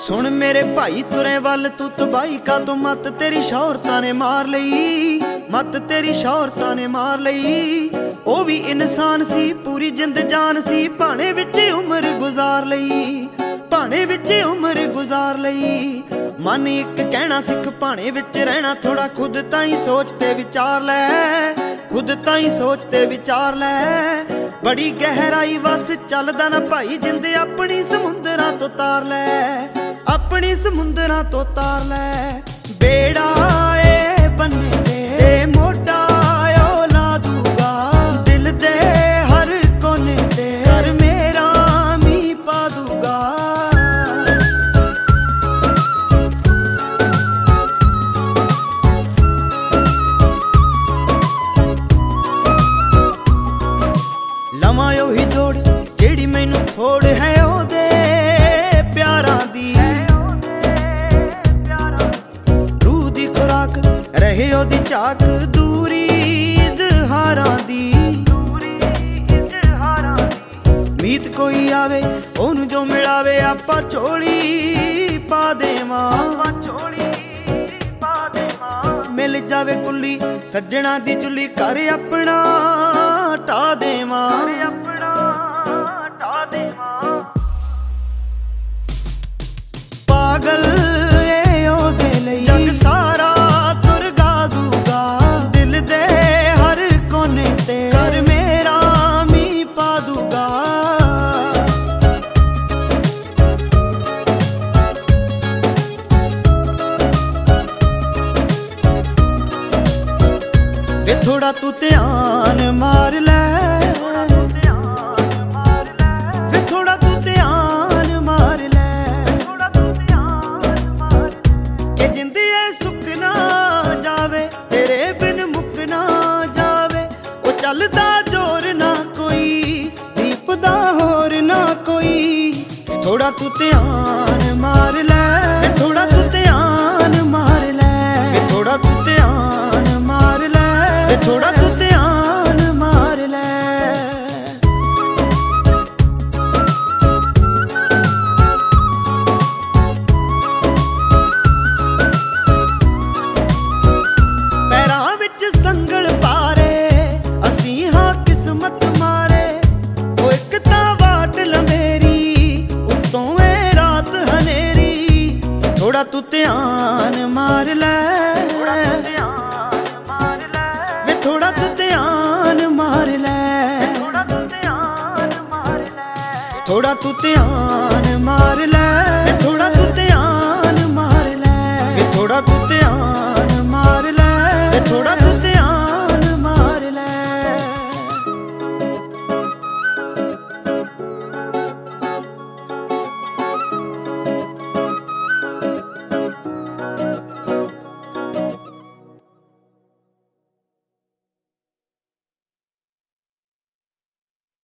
सुन मेरे भाई तुरे वल तू तबाही का तो मत तेरी शौहरतां ने मार लई, मत तेरी शौहरतां ने मार लई। ओ भी इंसान सी पूरी जिंद जान सी, भाणे विच उम्र गुजार लई, भाणे विच उम्र गुजार लई। मन एक कहना सिख भाणे विच रहना, थोड़ा खुद ताईं सोच ते विचार लै, खुद ताईं सोच ते विचार लै। बड़ी गहराई वस चलदा ना भाई जिंद, अपनी समुंदरां तो तार लै, अपनी समुंदरां तो तार लै। बेड़ा ए बन्ने दे मोटा ओ ला दूगा, दिल दे हर कोने ते कर मेरा मी पा दूगा। लवां ओही जोड़ जेड़ी मैनू थोड़ है ओदे प्यारां दी, रूह दी खुराक रहे ओदी झाक, दूरी इजहारां दी। मीत कोई आवे ओनू जो मिलावे, आपां झोली पा देवां, मिल जावे कुल्ली सज्जणा दी चुल्ली, कर अपना टा देवां। पागल ए ओदे लई जग सारा तुर गा दूगा, दिल दे हर कोने ते कर मेरा मी पा दूगा। वे थोड़ा तू ध्यान मार लै, वे थोड़ा तू ध्यान मार लै, के जिंदी ऐ सुख ना जावे, तेरे बिन मुक ना जावे। ओ चलदा जोर ना कोई, दीपदा होर ना कोई। थोड़ा तू ध्यान मार लै, थोड़ा तू ध्यान मार लै, थोड़ा तू ध्यान मार लै, थोड़ा तू ध्यान मार लै। पैरां विच संगल पारे असीं हां किस्मत मारे, ओ इक तां वाट लमेरी उत्तों ए रात हनेरी। थोड़ा तू ध्यान मार लै, थोड़ा तू ध्यान मार लै, थोड़ा तू ध्यान मार लै, थोड़ा तू ध्यान मार लै, थोड़ा तू ध्यान मार लै, थोड़ा